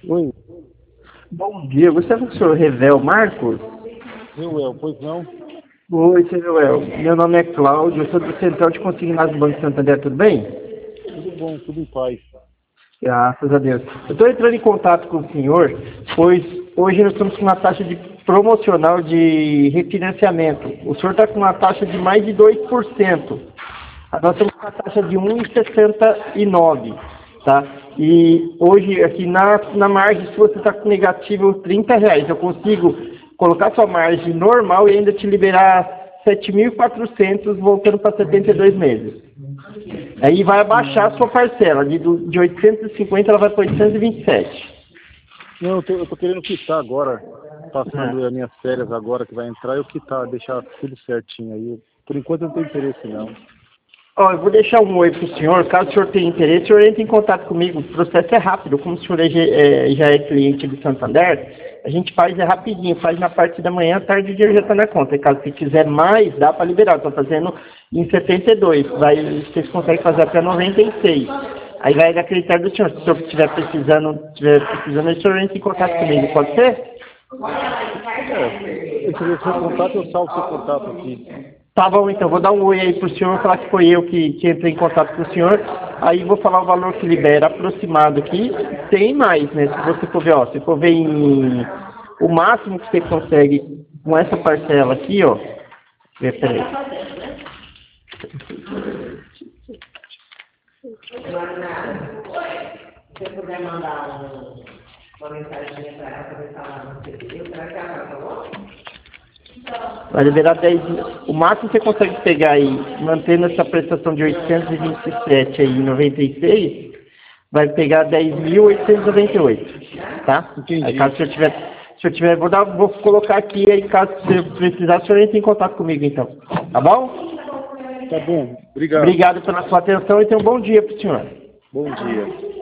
Oi, Bom dia, você é o professor Revel Marcos? Reuel, pois não? Oi, seu Revel. Meu nome é Cláudio, eu sou do Central de Consignados do Banco Santander, tudo bem? Tudo bom, tudo em paz. Graças a Deus. Eu estou entrando em contato com o senhor, pois hoje nós estamos com uma taxa de promocional de refinanciamento. O senhor está com uma taxa de mais de 2%. Nós estamos com uma taxa de 1,69, tá? E hoje, aqui na margem, se você está com negativo R$ 30, eu consigo colocar sua margem normal e ainda te liberar 7.400, voltando para 72 meses. Aí vai abaixar a sua parcela, de 850 ela vai para 827. Não, eu tô querendo quitar agora, passando as minhas férias agora que vai entrar, eu quitar, deixar tudo certinho aí. Por enquanto eu não tenho interesse não. Ó, eu vou deixar um oi para o senhor, caso o senhor tenha interesse, o senhor entre em contato comigo, o processo é rápido, como o senhor já é cliente do Santander, a gente faz rapidinho, faz na parte da manhã, à tarde o dinheiro já está na conta, e caso você quiser mais, dá para liberar, estou fazendo em 72, vocês conseguem fazer até 96, aí vai da critério do senhor, se o senhor estiver precisando, o senhor entra em contato comigo, pode ser? Se tiver seu contato, eu salvo seu contato aqui. Tá bom, então, vou dar um oi aí pro senhor, falar que foi eu que entrei em contato com o senhor, aí vou falar o valor que libera aproximado aqui, tem mais, né, se você for ver, ó, se for ver o máximo que você consegue com essa parcela aqui, ó, peraí. Se você puder mandar uma mensagem para ela, para falar no CPD, será que ela falou? Vai liberar 10 mil. O máximo que você consegue pegar aí, mantendo essa prestação de 827 aí, 96, vai pegar 10.898, tá? Entendi. Aí caso o senhor tiver, vou colocar aqui, aí caso você precisar, o senhor entra em contato comigo então, tá bom? Tá bom, obrigado. Obrigado pela sua atenção e tenha um bom dia pro senhor. Bom dia.